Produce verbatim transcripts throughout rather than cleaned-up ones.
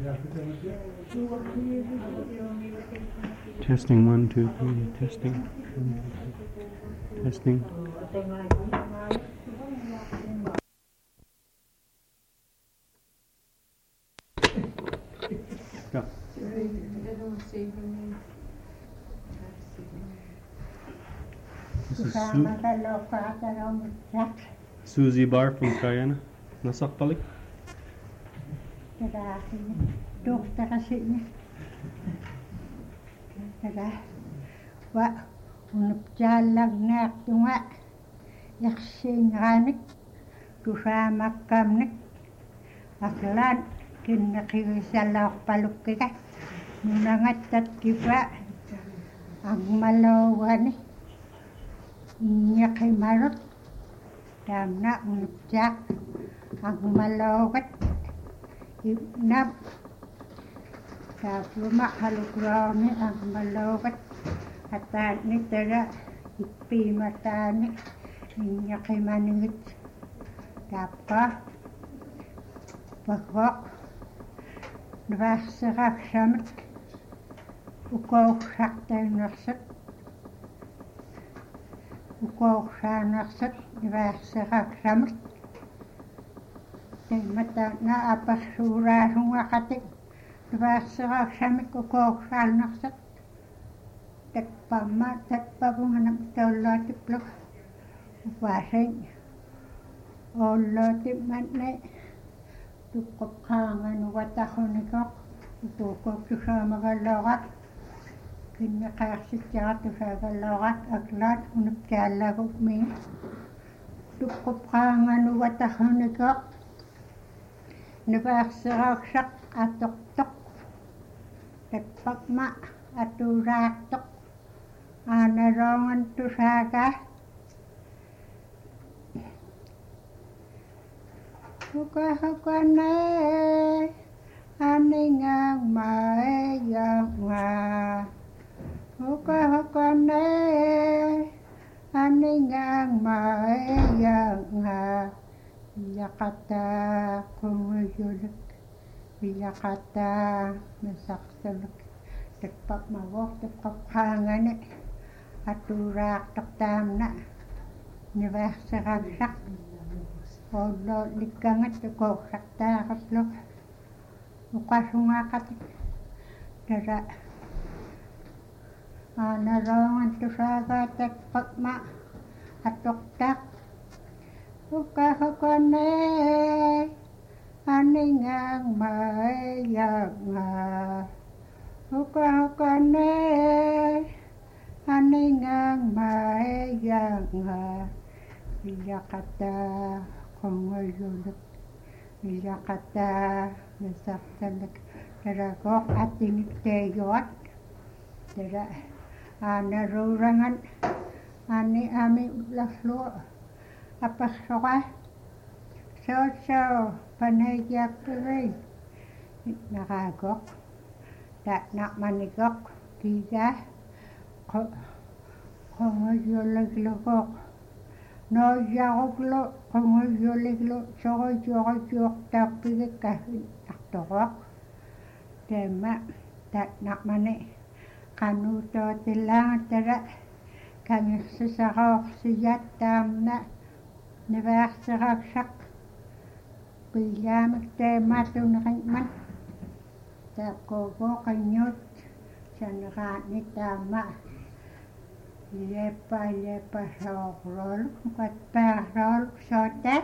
Testing one, two, three. Testing. Testing. Go. This is Su- Susie Barr from Guyana. Nasakpalik. Tada, dokter kasihnya. Tada, wa unuk jalan nak tunga, yaksin ranik, tusa makam nik, aklan kena kirisalah paluk kita, nunangat tat kita, ang malawan ni, nyakay marot, damna unuk jak, ang malawat. Nap sa rumah halukro ni ang malawat at ni tara ipi mata ni niya kay maningit tapa pagkok nabasakak samat ukaw saktay naksat ukaw sa naksat nabasakak samat mata na apas surah sunga katik nabasakak samit ko ko sal naksat tek pama tek pabungan tolo tiplok upasing olo tipman ne tukop kangan watahonikok tukop tusama galogat kinya kasit jagat tusama galogat aglat unip jala kukmin tukop kangan watahonikok nabasakak atok-tok tekpakma aturatok anarongan tusaka huka-hukane aningang maeyang nga huka-hukane aningang maeyang nga Yakata kumuyulik, yakata nasaksalak, tekpak mawak, tekpak hangan, aturak taktam na, nivasakagsak, olo likangat, tekok sakta kaslok, ukasungakat, dara, anarongan tusaga, tekpak ma, atoktak, Huka-hukane aningang maeyang nga Huka-hukane aningang maeyang nga Yakata kumuyulik Yakata nasaksalak Taragok atinik teyot Tara anarurangan Ani ami ulaslo apa soka so-so panayyak tuloy nakagok tak nak manigok tiga kongoyoleglegok no yagoklo kongoyoleglo sogoyogok tapigik kahin aktogok tema tak nak mani kanuto tilang tara kang sasakok siyat tamna nabasakak pilamik te matunakman takogo kanyot sanakani tama lepa lepa sokrol kat parol sote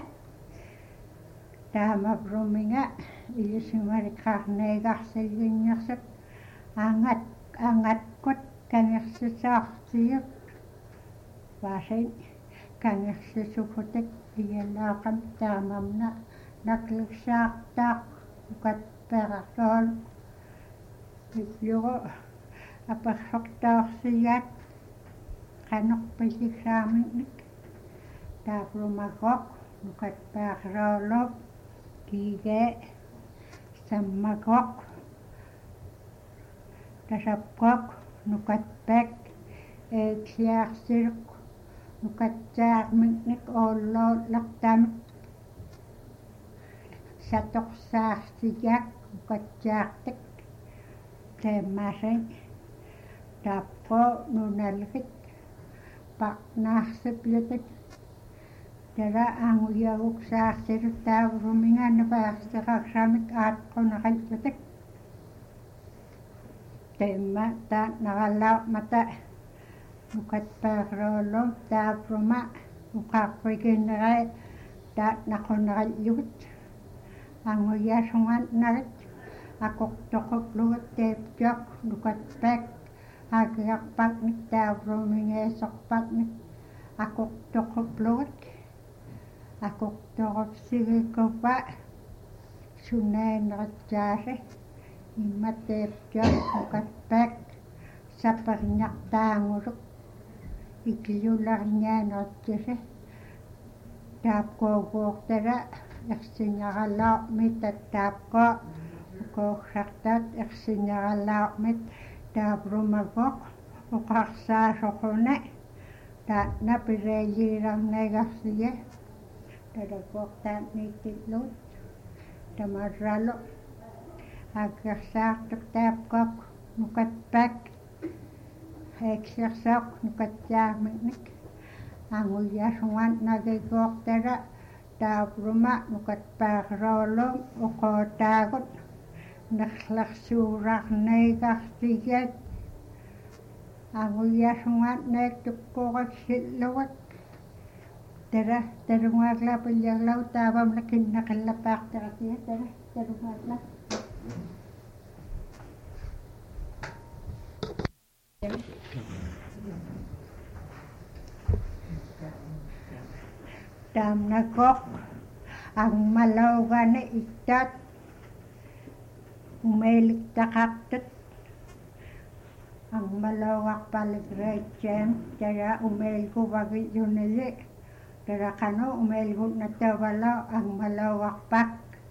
tama bruminga ilisumari karnegak salinyaksat angat angat kot kanyaksasak siyuk pasay kanya sesukutik iyalakan tamam na nakliksak tak ukat perakol ibyuko apasoktak siyat kanok pasik samin taprumakok ukat perakol kige samakok tasapkok nukat pek eksiak sirk Nukatsak miknik olo laktam сатоқсаарсигаак укатсаартак таамаасай тааппо нуналгит партнаарсиплутак тара ангуягуксаарсилу тааврумингаана паарсеқарсаамик аатқунеқаллутак таамма таа нараллаа мата нукатпаарлооллум тааврума уқарпигиннераа таа нақунераллугут ангуяасунгаан нагат акортоқуплугут тааппиақ нукатпаак аакиарпаакник тааврумингаасорпаакник акортоқуплугут акорторопсигиккупа сунаанератсаасе имматтааппиақ нукатпаак саппернартаангулук икиуларнианератсасе таапкоогуортара ерсинералаа митаттаапко коохсартаат ерсинералаамит таапрумагоқ уқарсаасоқуна та напилаилииларнагарсия талакуортаат ниттиллуут тамаррало аккерсаартук таапкоқ нукатпак хексерсоқ нукатсаамикник ангуясунган нагикуортара таапрума нукатпаақроолум уқоотаагут нерларсуураарнайгартигат ангуясунган наактуккуураксиллугат тара тарунгаалла пиллерлау таавамла киннақиллапаартаратига тара тарунгаалла таамнакоқ ангмалаугане иттаат умеиликтақартут ангмалауарпалиграатсаам тара умеилгуваги юнили тарақану умеилгуннаттавалаа ангмалауарпак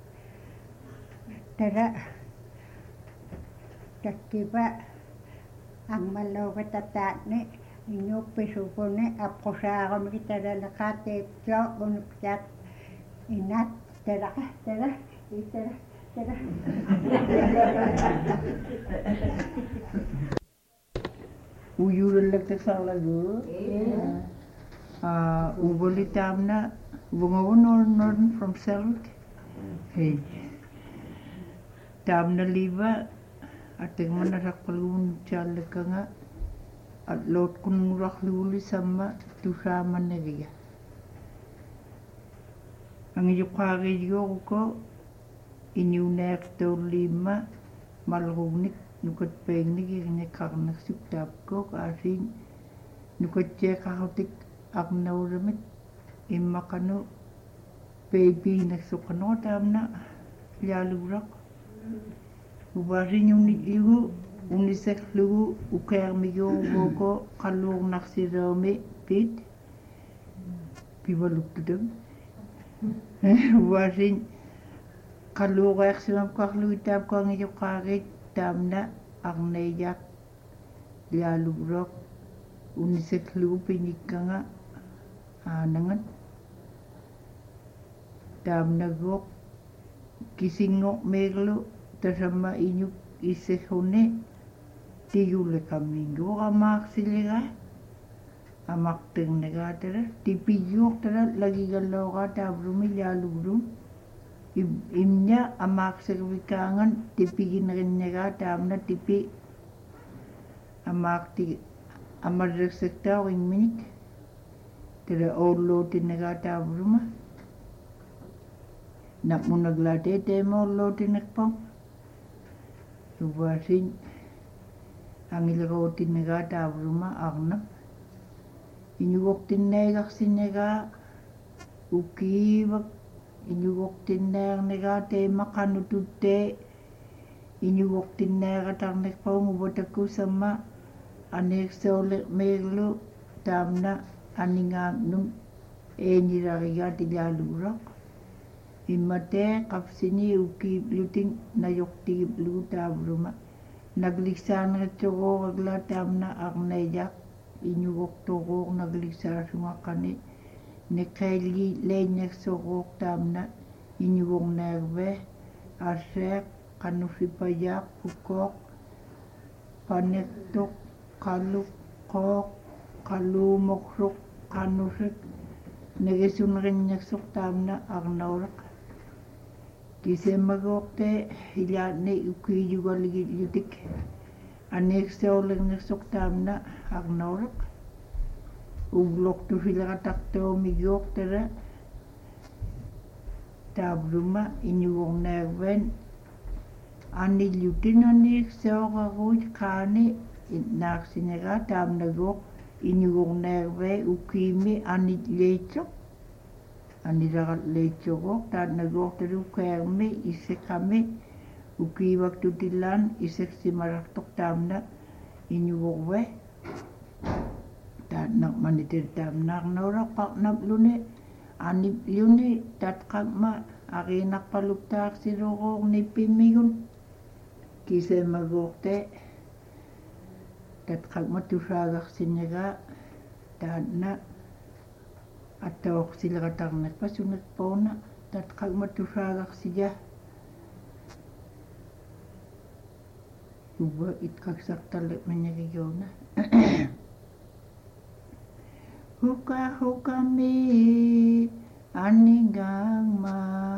тара таккипа ангмалаугататаатни инуупписукуни апқусаарумги талалеқаатаипсоо унуктаат инат талақа тала итала тала уюллактасарлагу а уволитамна вунгавунорнорн from Selk hey tamna liva атэгманасаққалуун чааллакканга атлоот куннурарлуули самма тусааманнагига ангиуқаагиигоруко иниунеартууллиимма малругник нукатпээгнигиринеккарнерсук таапкоок аасиин нукатсиақарутик арнауламит иммақану бэйбинерсоқаноо таамна яалуурaq убаринюни игу унисерлугу укаермигуургуко қаллуурнарсилооми пит пивалуттутам убарин қаллууреерсимам карлуи таапкоангиоқаагит таамна арнеяк яалуурaq унисерлугу пиникканга аанангат таамнагуоқ кисингоқ меерлу тасамма инюк иссехуни тигуллекаммингуорамаарсилига амартэрнегаатара типигюортара лагигаллоораа таавлуми яалуулум имня амаарсервикаанган типигинериннегаа таамна типи амаарти амаллерсектаарингминик тера ооллуутиннегаа таавлума напмунаглаатee теемооллуутинерпо ювасин ангилеруутиннегаа таавлума арна инугортиннаагарсиннегаа укиивак инугортиннаарнегаа теемақанутуттee инугортиннааратарнерпаугу вотаккусамма анеерсооле меерлу таамна анингааннум ээниларигаа тилаалуурaq имматээ қапсини укииплутин наёртигиплугу таавлума нагликсаанератсогоораглаа таамна арнаяақ инугорторуур нагликсаасунгаққани неккаилги леиннерсоруур таамна inyugongnerve asek kanusipayak pukok panektok kaluk kok kalumokruk kanusik negesunrinyaksuk tamna arnaurak kisemagokte hilatne ukiyugaligiyutik anekseolengaksuk tamna arnaurak ublok tu hilakatakteomigyoktera tabruma inyugongnerven anilyutin anekseogaruit kane itnaksinega tamnagok inyugongnerve ukimi anitleitsok anilaratletsogok tatnagok tarukermi isekami ukiwaktutilan iseksimaraktok tamna inyugongve tatnak manitir tamnak norak paknap lune anip lune tatkakma arinak paluktak sirogok nipimigun kisemagokte tatkakma tusagaksinega tatna atawak silakatarnak pasunak pona tatkakma tusagaksija uba itkaksak talak menyagiyona huka hukami aningangma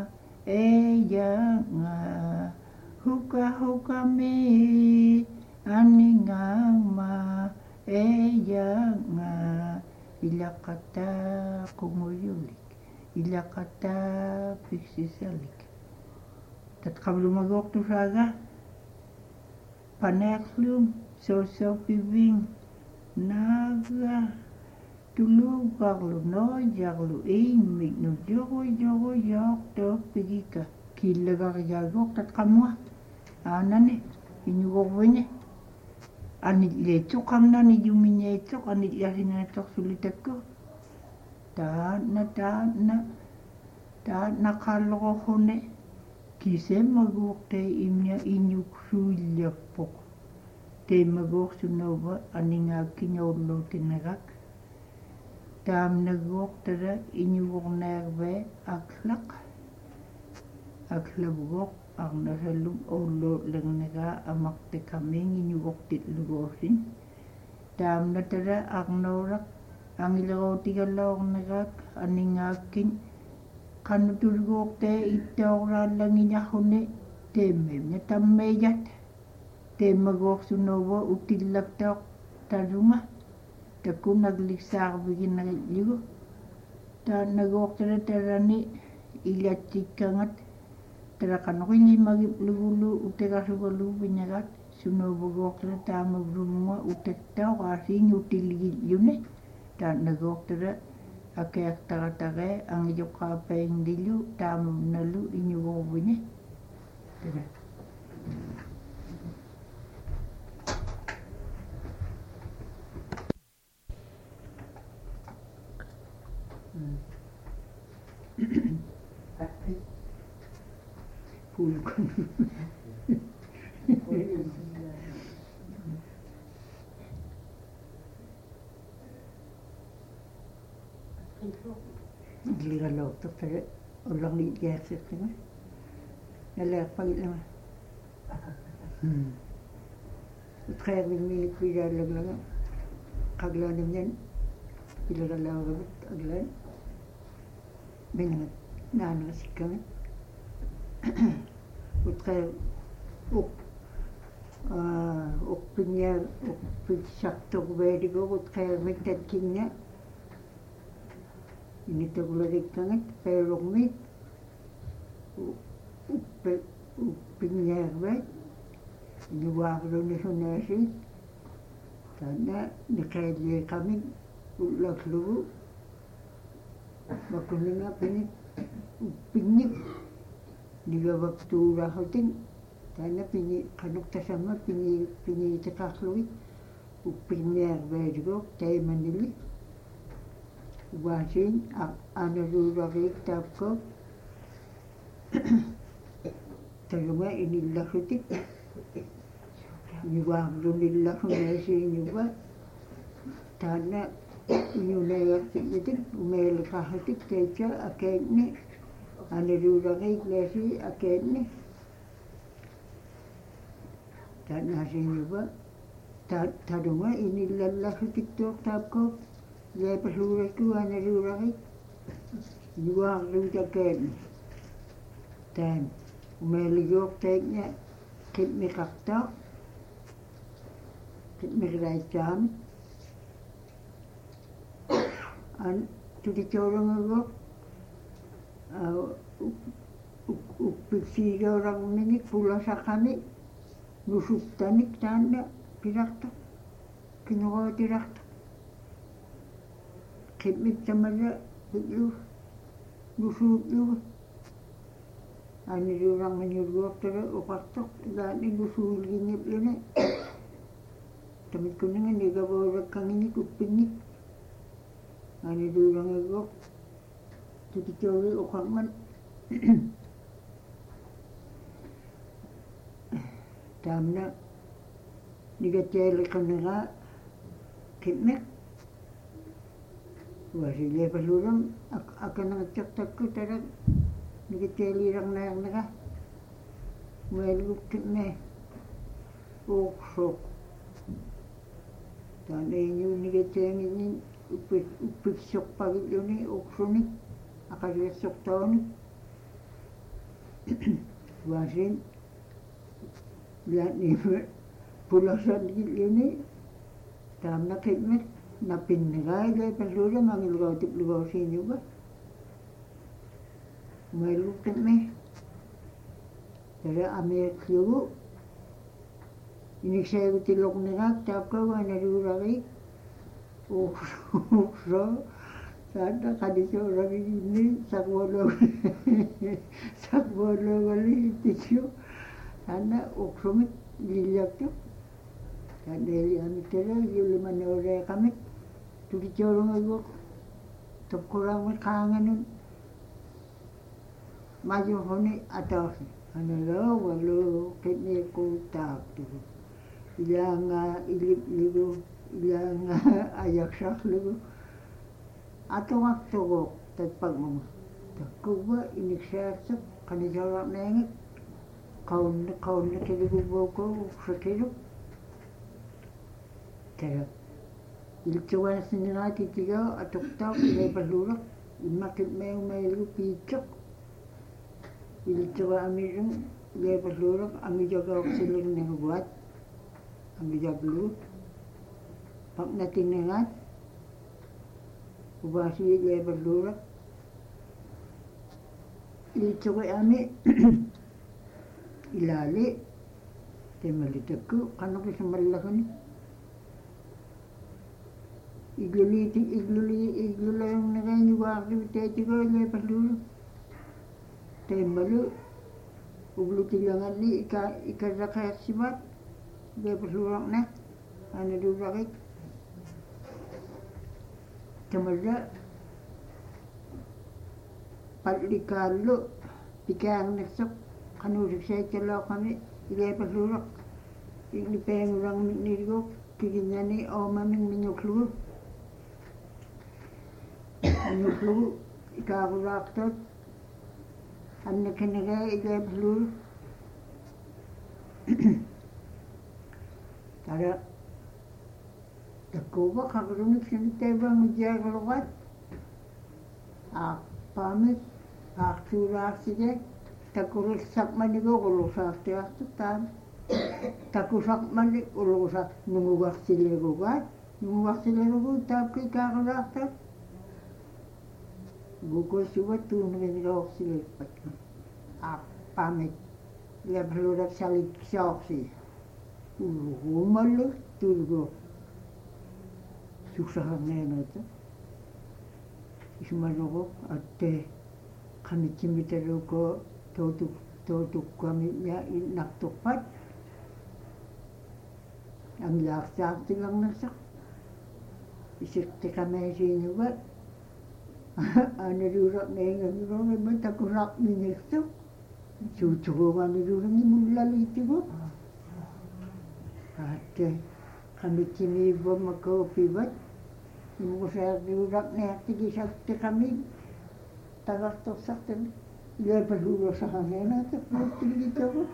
eyanga huka hukami aningangma eyanga ilakata kumuyulik ilakata piksisalik tatkabulumagok tusaga paneklum sosok pibing naga tulugarlu nojarlu imik no jogo jogo yok tok pigika killagarjagok tatkamwa anane inyugogwene anitleitsok kamnani yuminyeitsok anitlasingaitsok sulitakko taatna taatna taatna kalrohone kisemagokte imya inyuksuillappok temagoksunova aningakkinyollotinagak tamnagoktada inyugognerve aklak aklabgok arnasalum ollotlengnaga amakte kaming inyugoktitlugorsin tamnatada arnorak angilerotigallaornagak aningakkin kanutulgokte ittaoraallangiñarrune teemmemña tammeyat teemmagorsunova utillaktaoq talunga takunagliksaarviginnarillugu taannagortala talani ilatsikkangat talaqanoqillimagipplugulu utegasugaluupiñagat sunovagortala taamavlumunga utattaoqaasiin utilligillune taannagortala akeaqtaratare angijoqqaapaingdillu taamavnalu iñugorviñe tala Pulkon. Gilgalok to pare ulang ni gerset kan. Nalak pagit naman. Hmm. Utkaya minit pila lang lang. Kaglan naman pilagalaw rabot aglan. Benangat nanasik kami. Utkaya uk uk pinya uk pinsaktok bedigo utkaya mintat kinya. Ini tergolong kangat peromit up upinyer baik ini wabro ni sonasi karena nekaya kami ulah lu makuninga pini upinyi di waktu rahotin karena pini kanuk tasama pini pini cekaklui upinyer baik juga cai mandili wasin analuragik tapko talunga inilahutik niwabro nilahunasi niwa tana inyunayak tikitik umelkahatik teca akekne Aneruraki lesi akenne. Dan hasilnya ba, tadunga ini lelah tiktok tapko, dia perluku aneruraki, dua rujuk akenne. Dan meliuk teknya kit mikakta, kit mikraitam, an tudi corong agak, upiksi orang ini pula sakami, nusuk tanik tanda pirakta, kinuha pirakta, kit miktamada, itu nusuk juga. Ani orang menyuruh terus opatok dan ini sulit ni pelene. Tapi kuningan dia bawa kang ini kupingit. Ani orang itu jadi curi okaman. Tamna dia cari kenera kitmek. Wasi dia peluang akan ngecek takut terus. Nikiteli rang nang naga, meluk kitne, oksok. Dan ini nikiteli ini upik upik sok pagi ini oksoni, akan dia sok tahun. Wasin, lihat ni pulasan ini, dalam nak kitne, napin naga, dia perlu manggil kau tip lu sini juga. Meluk kitne, jadi ambil kyu, ini saya betilok nerak, tapkau aneruraki, okso, sada kadis orang ini sakwalo, sakwalo kali tisu, sada okso mit dilihat tu, dan dari kami terus juli mana orang kami, tu dicorong aku, tu kurang berkangen. Maju honi atas, analah walau kini ku tak tu, ilang ilip ligu, ilang ayak sak ligu, atau waktu kok tetap mama, tak kuba ini saya tu, kani jalan nengit, kaun kaun kiri kuba ko sekiru, terus, ilcuan sendiri tiga atau tak ilai berlurak, imakin meu melu picok. Ili coba ambil dia berlurak, ambil jaga oksigen yang buat, ambil jaga dulu, pak nanti nengat, ubasi dia berlurak, ili coba ambil, ilali, temali teku, karena kita melakukan, igluli, igluli, igluli yang nengat juga aktivitas juga dia berlurak. Tembelu, ublu tilangan ni ika ika rakyat sibat, dia berluang nak, ane dulu rakyat. Kemudian, pali kalau pikir nesok, kanu saya celah kami, dia berluang. Ini pengen orang ni juga, kini ni orang mamin menyuklu, menyuklu ika rakyat. Anak kenega ida belur, tada, takuba kagruni sini teba mujar keluar, ah pamit, ah curah saja, takurus sak mani go kalau sak tiap tu tan, takusak mani kalau sak nunggu waktu lego kan, nunggu waktu lego tapi kagrah tak. Buku surat tu mungkin kalau silik pakai apa mek dia perlu dah salik saksi ulu malu tu go susah nena tu isma logo ate kami cimita logo tu tu tu kami ya nak topat ang laksa tilang nasak isik kami sini buat ane durak nengang orang memang tak kurak minyak tu, cucu ane durak ni mulai itu bu, ada kami cini bu makau pibat, ibu saya durak ni hati kisah kami tagak tosak tu, Ia palulo sa hangena ta puting ito ko.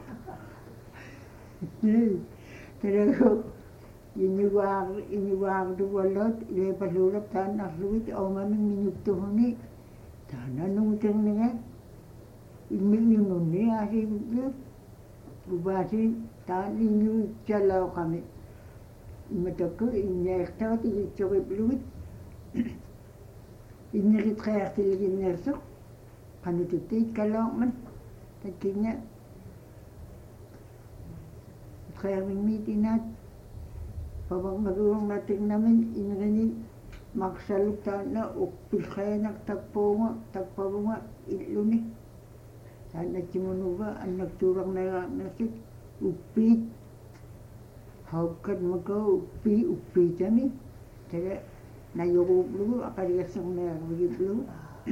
Pero iniwag iniwag do walot ia palulo tan arluit o maming minuto ni. Tana nung teng nga. Imilin nun ni asi bu. Bubasi tan inu chalaw kami. Imatako inyekta ti choke bluit. Inyerit kaya tiligin nerso. Kanu titit kalau man takinya kaya mimitinat pabang magulang natin namin inganin magsalita na upil kaya nagtagpo nga tagpo nga ilo ni sana chimunuba ang nagturang na nasik upit hawkad magaw upi upi jani kaya nayoko blu akarigasang na blu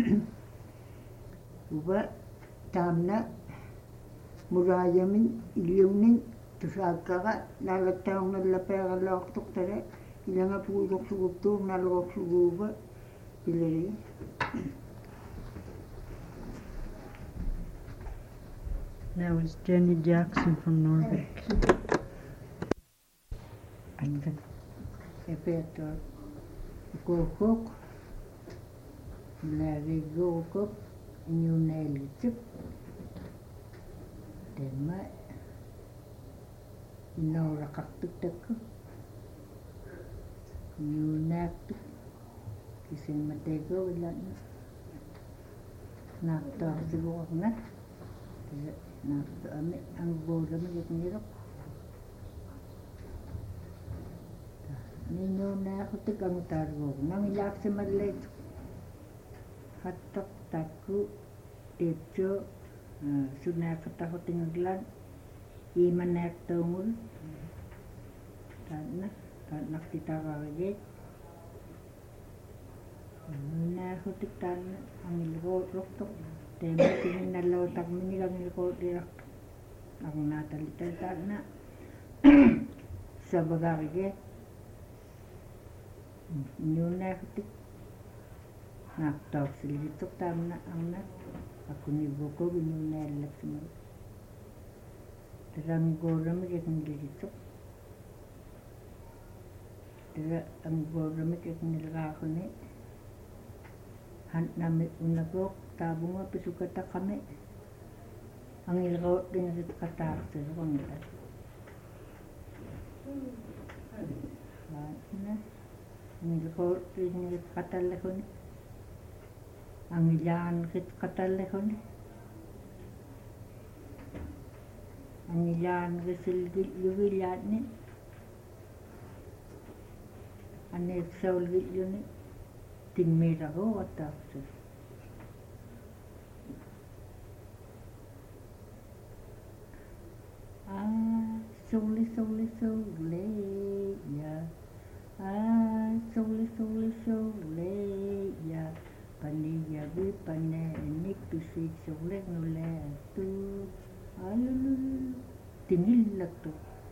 Uba tamna murayamin ilyunin tusagkaka nalatang nalapera loktok tere ilanga pulok sugupto nalok suguba pilari That was Jenny Jackson from Norvik. Anda epetor kokok lagi kokok new nail chip tema ino rakaktuk takku new nak kisin matego wala nakta siguro na nakta ame ang bola mo nirok ninyo na ako tigang targo nang ilak sa madlet hatok takku itu sudah ketahu tinggalan iman nak tungul karena karena kita lagi na hutik tan ang ilgo roktok tema tingin na law tak minilang ilgo dirak ang natalital tan na sa bagage nyo na hutik naktaw silitok tam na ang na ako ni Boko binunelak semua terang goram yang dilitok terang ang goram yang nilaka ni han nami unagok tabunga pisukata kami ang ilgaw din sa katak sa kong ita na ang ilgaw din sa katalako ni ang ilan kit katalehon ang ilan kesil yuwilat ni anek saul gil ni timira ho atak ah sole sole sole ya ah sole sole sole ya Paniya bi pane nik pisik solek nule tu alulu tingil lakto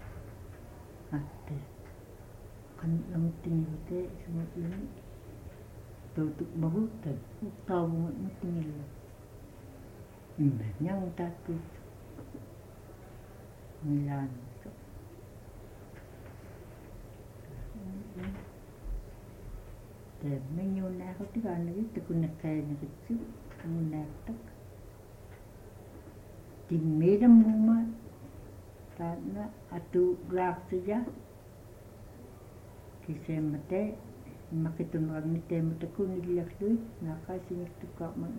ate kan ang tingil te semua ini tutuk bahutan tahu mo tingil yang tatu milan Te menyo na ako ti kan ni te kun kay ni kitsu ang naktak. Ti medam muma tana atu graf saja. Kise mate makitun rag ni te mate kun ni lak duit na kasi ni tukak man.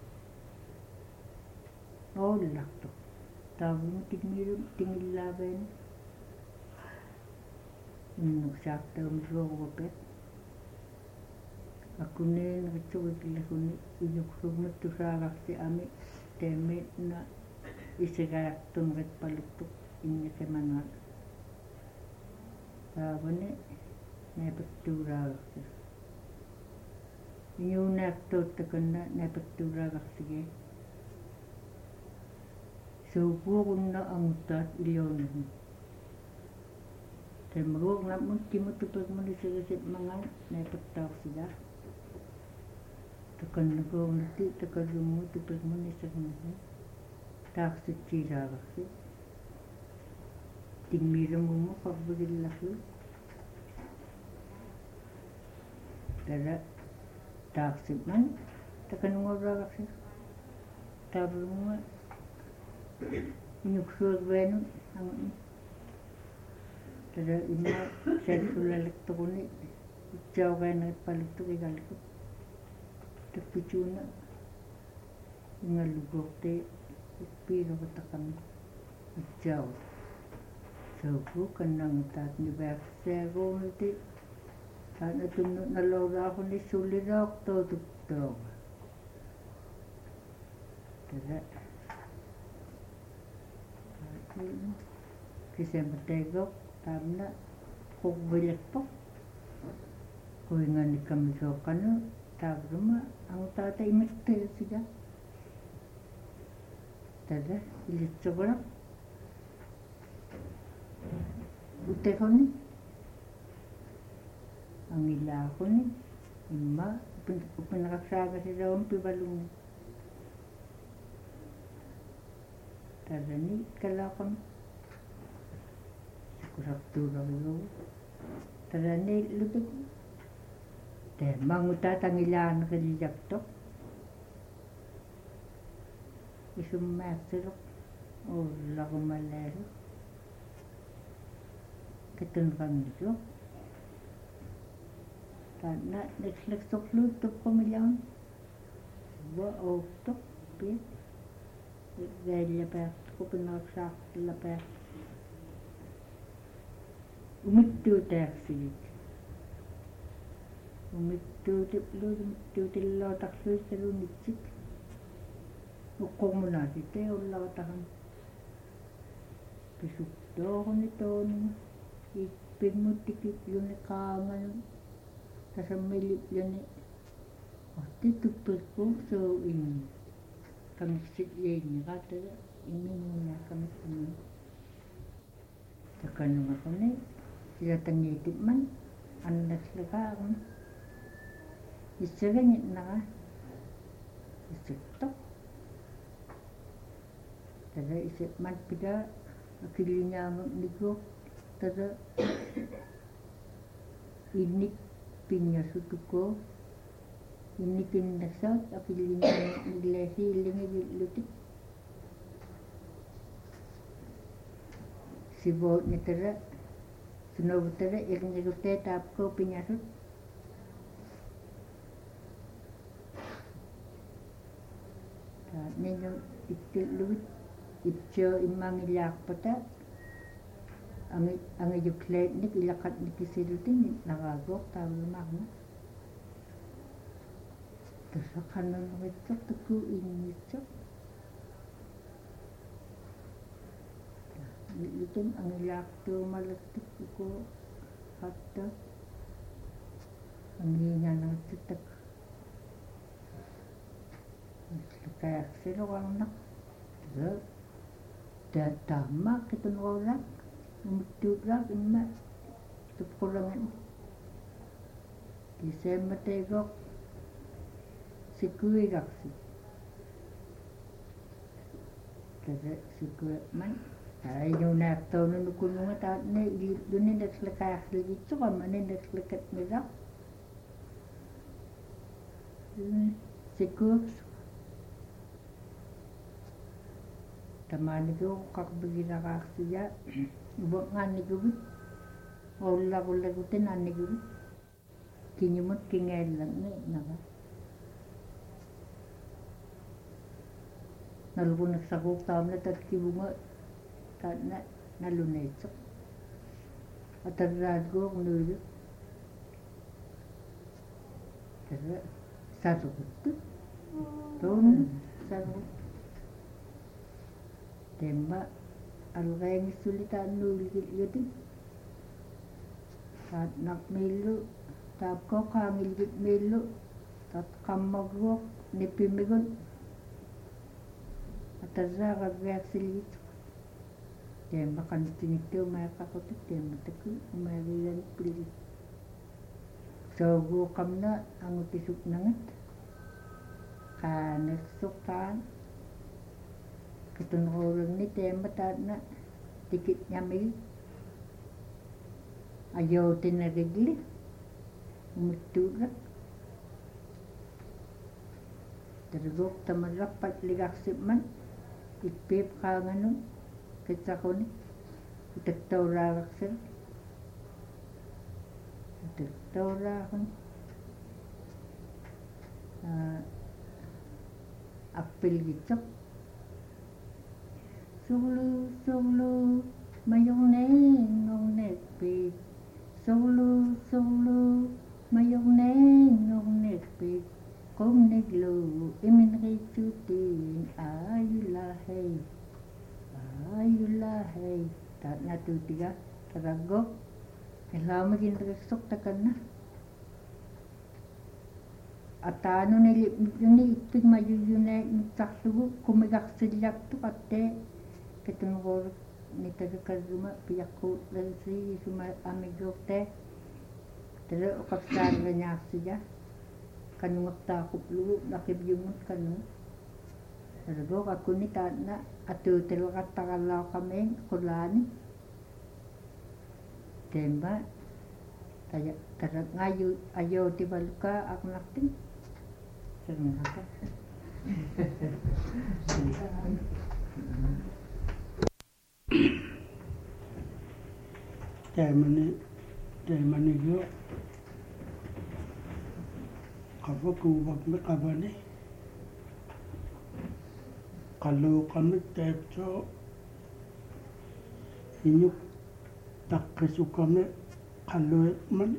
Oh lakto. Tawin ti mirum tingil laben. Nuk sakta umro wapet. Aku ni ngecuit lekun ijuk rumah tu sarak si ami temet na isagarak tunggat palutuk ini kemangat. Tawane nepet turak. Iyu nak tu tekena nepet turak sige. Subuh na ang tat ilion. Temuruk namun timut tu pun disegsit mangan nepet tak sudah. таканнакуунати такаллумму тупигмани сагнаа таақсутсилаагерси тиммилумму қарвигилларлу тала таақсиман таканунгорраагарси таавлумма инуксуагваану ангани тала имма сааллулалакторуни итсаагаанерит палуттугигаллу таппичууна ингаллукуорти иппиилоратақарни итсаавут саупу каннангутаат нивааксаагуунути таанатунну налоорааруни суллилаортоотуптоога тала кисэмтэго таамна қорвилерпо куинганиккамисооққану тааврума ангутаата иматтагасига тала илитсогола утехони ангилаахуни имма упинераксаагасилаум пивалуни талани калаақам сикусартуулариу талани лутук те мангута тангилаанерилиартоқ исуммаатсилоқ оллагумалаалу катунрангило таана некслекторлуут туппамилаун ва офтоқ пи вэллапаат купинераксаартиллапаат умиттуутааксигит умиттуутиплуут умиттуутиллоотарлуит салунитсик уккормунаати те улларатахан писуттоорни тоони иппиммуттикип юникаангану тасаммилиплани ортитуппирпуу соо ин камикситлиинниратала имминунаакамиссани таканугакуни силатангиитимман аннаслакаарни иссаганиннара иссуттоқ тала исмат пида акилиняама никуо тала инник пиннясутуко инникиннасаат акилиняама нилаасииллингивиллутик сивоот нитара суновутара ирнигутээ таапкоо пиннясут та нину иттиллугит итсио иммангилаарпата анги ангиюклаатник илақатникисилутин нараагуор таавлумаарна тасаққаннеритсор такку иннитсор лутун ангилаартуумалаттик уку хатта ангиингаанеритсак лукааксилоранна та таама китунроолак умиттууплаак имма тупқуланган кисэмматego сикуигарси таа сикуаман таайнунаартоонуну куннунга таатне илунинакслакаарлигитсорамма нинакслакатмила сикуакс тамааникуу қарбигилараарсия убангаанникугут оллагуллагутен аанникугут кинимут кингаалланни нара налгунаксагууртаамна таткивунга таанна налунеитсо атарраатгуур нуилу тара сасугутту тоон сасугут темма алгаангиссули тааннуулигилгати таат нақмииллу таапкоқаангилгит мииллу тат қаммагуоқ ниппиммигун атарраагавиарсилгит темма қанттиниттуу маақақутик темма такку умаагиилани пилги соогуоқамна ангутисукнагат qaanersuqtaan katunruulunni teemmataatna tikitñamigi ajoutinarigli umuttuullak tariguuq tamarrappat ligarsimman ippiip qaanganun kitsaquni utattaulaaqarsir utattaulaaqun appilgitsoq sulu sulu mayongneengorneekpi sulu sulu mayongneengorneekpi qumniglu iminriitsuutiin aayulahei aayulahei taatnatuutiga taraggo ilaamaginriqsoqtakanna ataanunili mituni ittut mayuyuneek mitsarlugu kumigarsillartuq attee katunruuluk nitalukarruma piaqquullersiisuma amiguurtee tala uqapsaaleriñaarsija kanungertaaquplugu naqivjungut kanu talago qakkunni taatna atuuteleqattaqallaoqamiin qulaani temba taya taraqayu ayootivaluka aqnartin serngaka Temani temani yo qabaku bakme qabani qallu qamit tepcho inyuk taqqisukame qallu man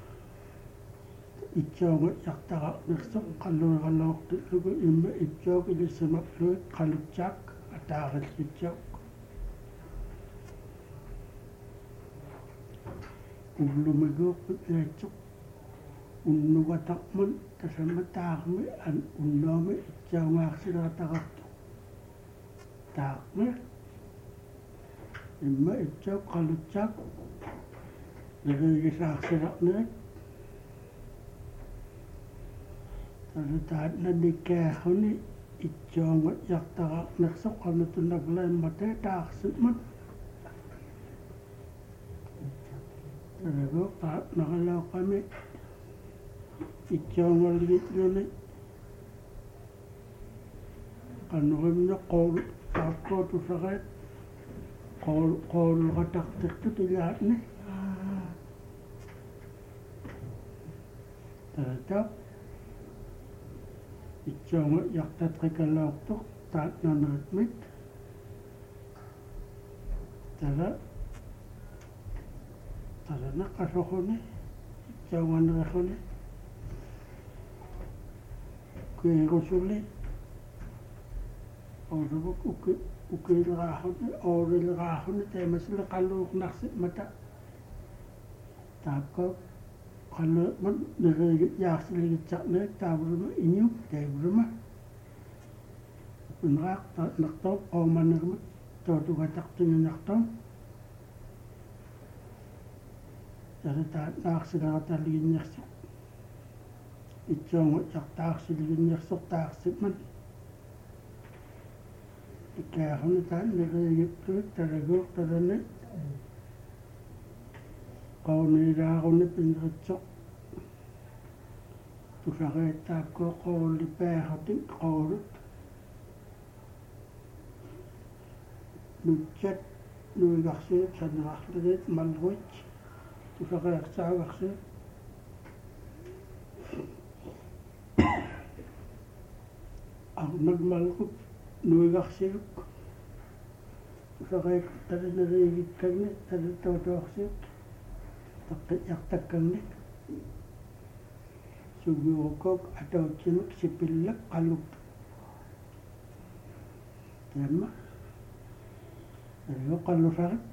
itchooga yaqtaqa nirsoq qallu qalluqtugu imma itchoog ilissamaqlu qalutchaq ataaqillitchoq ullumigoq itchoq unnugataqman tasamataaqmi an unnoome itchaungaarsilaataqartu taaqmi imma itchoq qalutchaq nerigisaarsilaqnerik tarutaatna nikkaahuni itchoonga yaqtaqarnersoq qanutunnaglaimmate taaqsimmat tarago qaatnaqalauqami itchoongallitluni qanurimna qool qaaqquutusaqeet qool qoolluqataqtirtut ilaatni tarata itchoonga yaqtatqikalaortuq taatnaneritmit tara tarana qasoquni itchoonganeraquni kuerusuli orubuk uki ukileraahuni orileraahuni teemasile qalluuqnarsimata taakko qalluuqman nerigit yaarsiligitsarnerik taavuruma iñuk taavuruma unraaq taatnartoq qoomanermut tootugataqtinginartoq tara taatnaarsilarataliginnersoq itchoonga yaqtaarsiligиннерсоq taarsimman ikkaahuni taan nerigittuit taraguuq tarani qaunilaaruni pinneritsoq tusareettaakko qoolipaahatin qoolut nutchat nuigarsiit sanerarligit malruit tusareertaagarsiit arnagmalrup nuigarsiluk tusareek talineriigikkanni talitootoorsiuk taqqiyartakkannik sugiurukook atautsimik sipillak qaluk tamma ayo qallusarik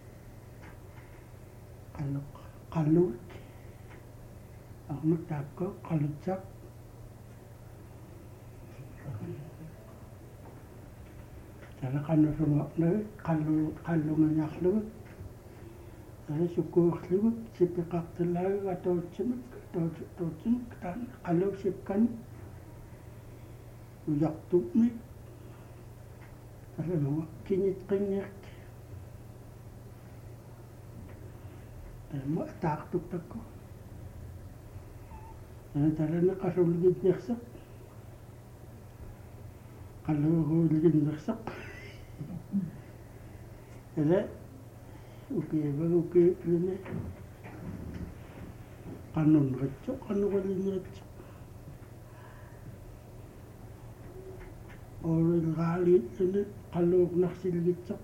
qalluq qalluuk arnak taakko qalutsak tara qannusungoqnagik qallu qallunganarlugik tara sukkuuрлugik sipiqartillaagik atautsимик atautsимик taan qalluuk sipkani ujartupnik taramanga kinitqinniart tarama ataartuptakku tarana qasulligitnerseq qalluuruuliginnerseq ala ukiavagukiipline qannunneritsu qannuqalinneritsu orilgaaliitline qalluuqnarsilgitseq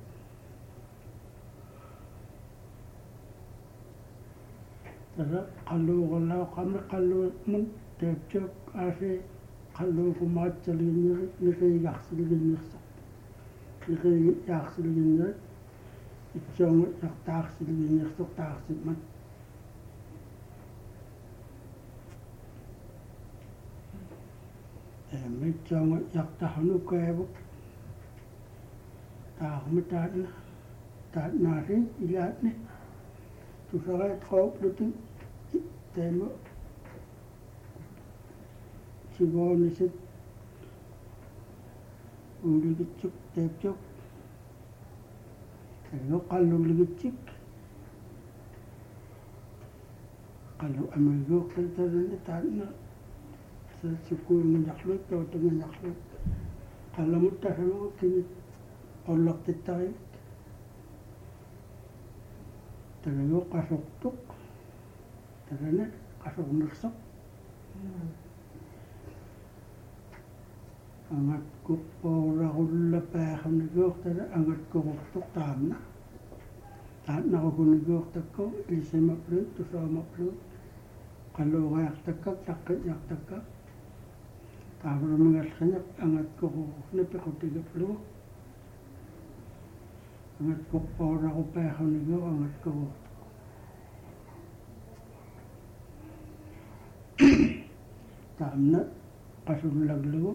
tara qalluuqallaaqqami qalluuqmun taapchuak aasi qalluuqumaatsaligиннери niqiigarsilginnerseq niqiigiaarsilginнери itsuungut yartaarsilginnerseq taarsimmat mitsuungut yartarnu kaavuk taarmi taatna taatnaasi ilaatni tusaraat qooplutin teema sigoonisit uuligitsuk teepchuk tayo qallulligitsik qallu amiguuqtaltarani taatna sa sukkuinginarluit tautanginarluit qallamut tasanugu kinit ollartittarit tayo qasortuq tarana qasornerseq angatkuppoorarullapaaxuniguortala angatkururtuq taamna taatnarukuniguortakku ilisimapluut tusaamapluut qalluuriartakkak taqqitñartakkak taavulumigallineq angatkururni piqutigaplugu angatkuppoorarupaaxuniguor angatkururtuq taamna qasullaglugu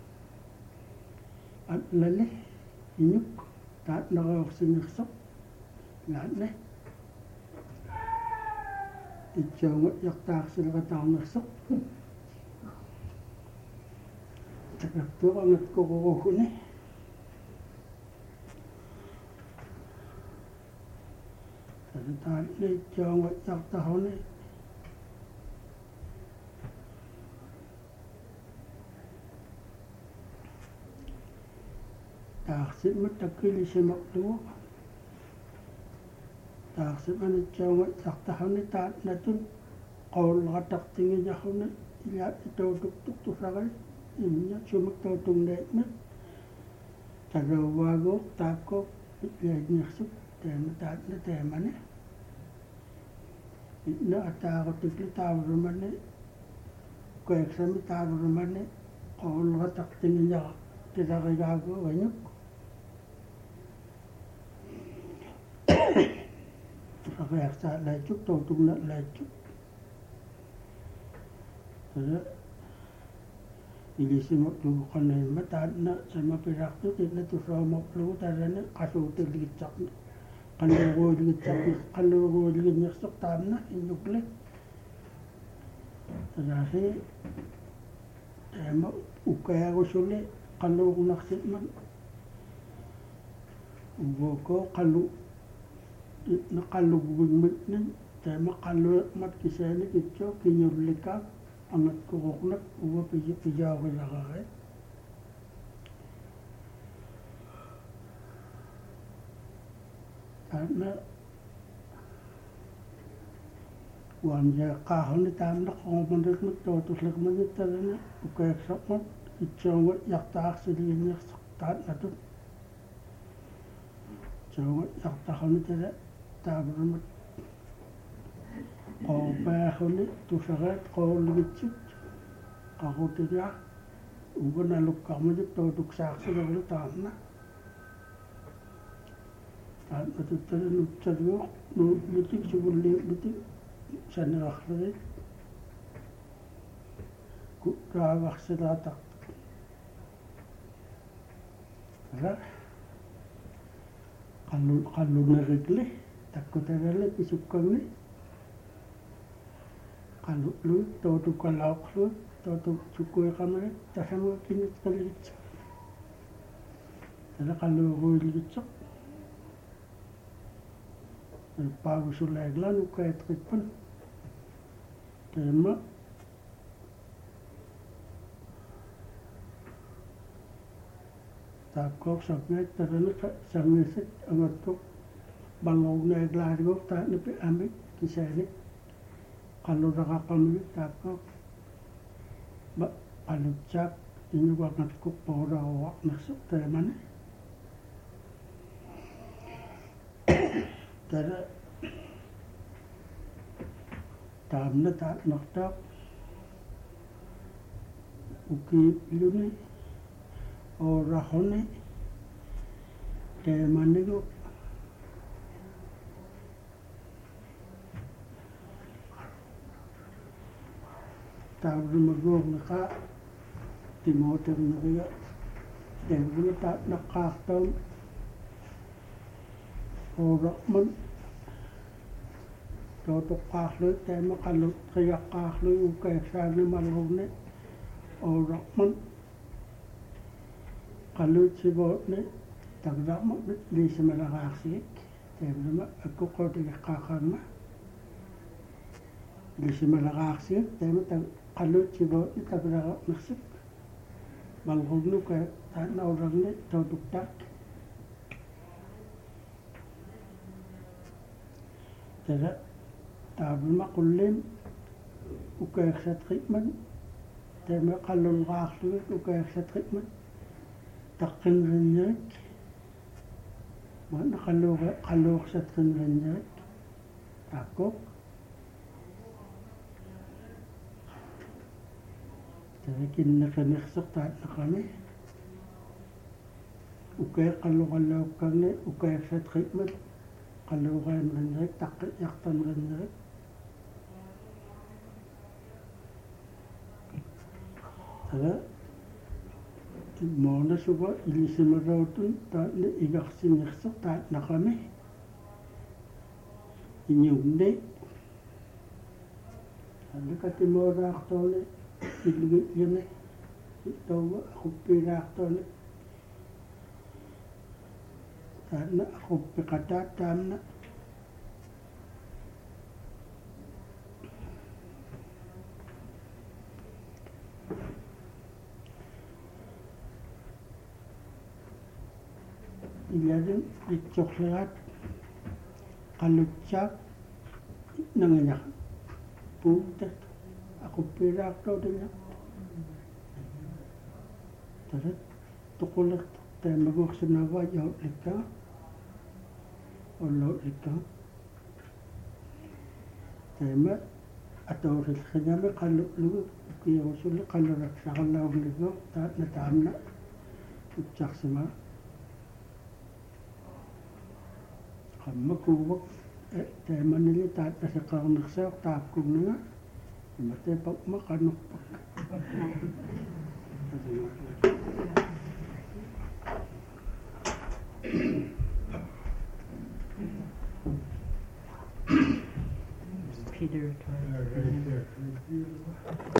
atlale iñuk taatnaqaorsingerseq laatne itsuungut yartaarsilqataarnerseq takaptuqangatkururuhuni taataatne itsuungut yartaruni taarsimmat takkilisimaqlugu taarsimanitsuungut yartaruni taatnatun qaulleratartingiñarruni ilaat ituutuktuk tusari imña sumiktautunneitmi taruuaaguuq taakkuuq itliainnersuk teema taatna teemani itna ataarutikli taavurumani kueksami taavurumani qaulleratartingiñara tilarigaaguugañuk tusariarsaalaitsuk tautunnaalaitsuk tara ilisimaqlugu qanaimma taatna samapirartut itna tusaamaqlugu tarani qasuutilligitsarni qalluuruuligitsarni qalluuruuliginnerseq taamna iñukli taraasi teema ukkaagusuli qalluuqunarsilman uvuuko qallu itna qalluguguimmitnin teema qalluiqmat kisaanik itsuo kiñullikaak angatkuruqnak uva pijaaurilarari taatna uanjeeqqaarni taamna qomanritmat tootusliqmanit tarana ukkaaqsaqmat itsuungut yartaarsiligиннерseq taatnatut itsuungut yartaruni tala taavulumat qoopaaxuni tusaraat qoulligitsik qarutilia uvanalukkarmajut tootuksaarsilerlu taamna taatnatut tala nutsaluuq nuutlutik suvulliutlutik sannerarlerit kuttaavarsilaataq ala qallu qallunerikli takkutagalle pisukkanni qallu'luut tootukkalaaqluut toto tukue kamare tasamo kinit kalit tala kallo hoilit pagu suleglan ukait kitpan tema takok sakngai tarana sangisit angatuk bangau negla go ta nepi amik kisane kalau rakakamik takok ba palucak ini banget ku pora wak masuk temane tara tamna ta nokta uki lune ora hone temane go tahu magog naka timoter naka dan guna tak nakaktam orang man totok kahlu tema kalau kaya kahlu ukay sana malone orang man kalau sibot ne tagdak mo di sa malakaksik tema aku kau tidak kakana di sa malakaksik tema tag kalau sibot ne tagdak maksik balhugno kaya tanah orang ne totok tak tera tabel makulim ukay sa treatment tema kalau kaklu ukay sa treatment takin renyak mana kalau kalau sa takin renyak takok tera kin nakanaksak taat na kami ukay kalau kalau kami ukay sa treatment kalau kain renyak takik yaktan renyak tera Mona suba ilisi marawtun ta ne igaksin yaksak ta nakame inyugde ano kati mo raktole ilugit yun eh ito ako piraktole ta na ako pikatatam na Iyarin itsoklat kalutsak nanganyak putat ako pirak daw din yan tarat tukulak tayo magwaksanawa yaw lika o law lika tayo ma ataw rin kanyami kalulungan kaya usuli kalurak sa kalawang ligaw taat na taam na utsak sama Makuwag eh tayo manili taat na sa karnaksaw tapkong na nga matay pag makanok Peter.